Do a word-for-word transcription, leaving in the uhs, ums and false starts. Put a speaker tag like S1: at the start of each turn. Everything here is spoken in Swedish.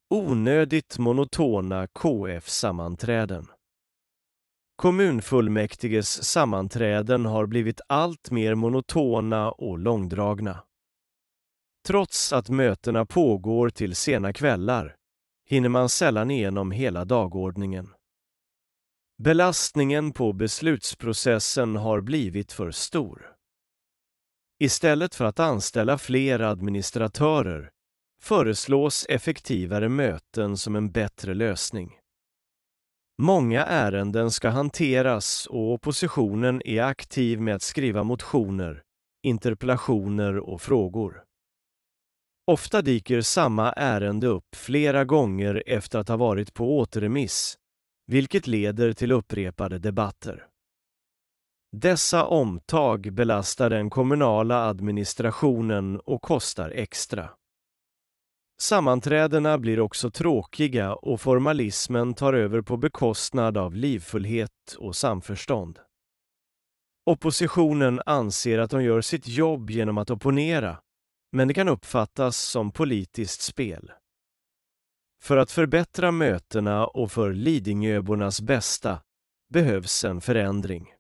S1: Onödigt monotona K F-sammanträden. Kommunfullmäktiges sammanträden har blivit allt mer monotona och långdragna. Trots att mötena pågår till sena kvällar hinner man sällan igenom hela dagordningen. Belastningen på beslutsprocessen har blivit för stor. Istället för att anställa fler administratörer föreslås effektivare möten som en bättre lösning. Många ärenden ska hanteras och oppositionen är aktiv med att skriva motioner, interpellationer och frågor. Ofta dyker samma ärende upp flera gånger efter att ha varit på återremiss, vilket leder till upprepade debatter. Dessa omtag belastar den kommunala administrationen och kostar extra. Sammanträdena blir också tråkiga och formalismen tar över på bekostnad av livfullhet och samförstånd. Oppositionen anser att de gör sitt jobb genom att opponera, men det kan uppfattas som politiskt spel. För att förbättra mötena och för Lidingöbornas bästa behövs en förändring.